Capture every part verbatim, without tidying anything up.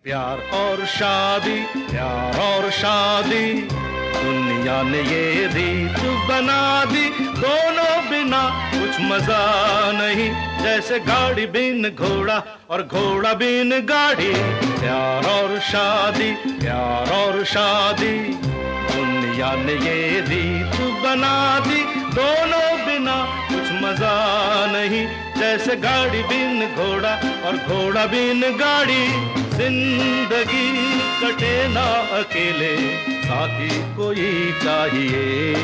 प्यार और शादी, प्यार और शादी, दुनिया ने ये रीत बना दी। दोनों बिना कुछ मजा नहीं, जैसे गाड़ी बिन घोड़ा और घोड़ा बिन गाड़ी। प्यार और शादी, प्यार और शादी, दुनिया ने ये रीत बना दी। दोनों बिना कुछ मजा नहीं, जैसे गाड़ी बिन घोड़ा और घोड़ा बिन गाड़ी। जिंदगी कटे ना अकेले, साथी कोई चाहिए।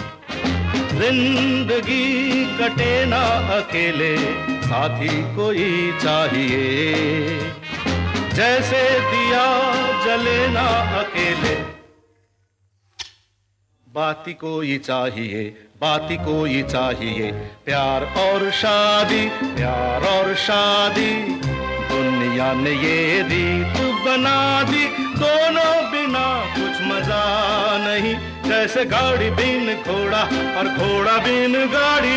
जिंदगी कटे ना अकेले, साथी कोई चाहिए। जैसे दिया जले ना अकेले, बाती कोई चाहिए, बाती कोई चाहिए। प्यार और शादी, प्यार और शादी, दुनिया ने ये रीत बना दी। दोनों बिना कुछ मजा नहीं, जैसे गाड़ी बिन घोड़ा और घोड़ा बिन गाड़ी।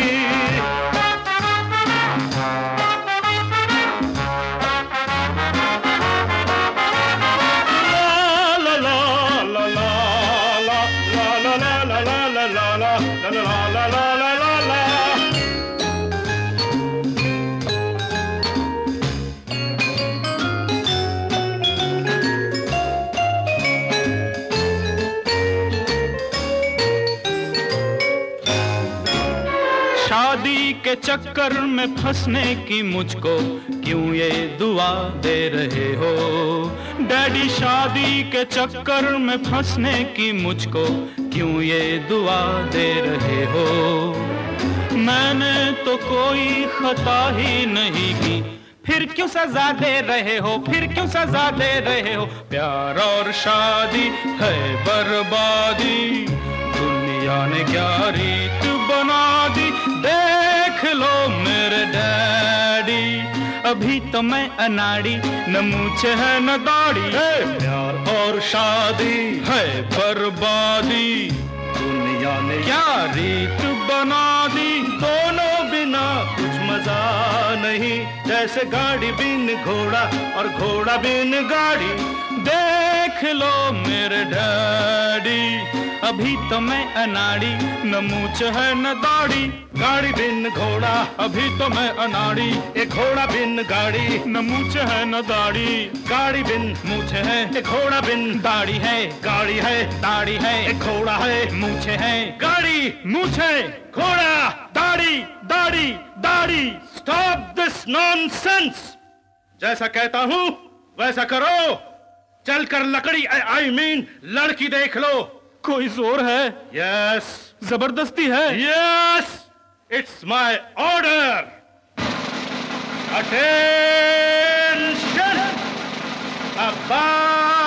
शादी के चक्कर में फंसने की मुझको क्यों ये दुआ दे रहे हो डैडी। शादी के चक्कर में फंसने की मुझको क्यों ये दुआ दे रहे हो। मैंने तो कोई खता ही नहीं की, फिर क्यों सजा दे रहे हो, फिर क्यों सजा दे रहे हो। प्यार और शादी है बर्बादी, दुनिया ने क्या रीत बना दी। देख लो मेरे डैडी, अभी तो मैं अनाड़ी, न मूंछ है न दाढ़ी। प्यार और शादी है बर्बादी, दुनिया ने क्या रीत बना दी। दोनों बिना कुछ मजा नहीं, जैसे गाड़ी बिन घोड़ा और घोड़ा बिन गाड़ी। देख लो मेरे डैडी, अभी तो मैं अनाड़ी, न मूंछ है न दाढ़ी। गाड़ी बिन घोड़ा, अभी तो मैं अनाड़ी, एक घोड़ा बिन गाड़ी। न मूंछ है न दाढ़ी, गाड़ी बिन मूंछ है, एक घोड़ा बिन दाढ़ी है, गाड़ी है, दाढ़ी है, एक घोड़ा है, मूंछ है, गाड़ी, मूंछ है, घोड़ा, दाढ़ी, दाढ़ी, दाढ़ी। Stop this nonsense. जैसा कहता हूँ वैसा करो। चलकर लकड़ी आई मीन लड़की देख लो। कोई जोर है? यस। जबरदस्ती है? Yes, it's my order. Attention, अब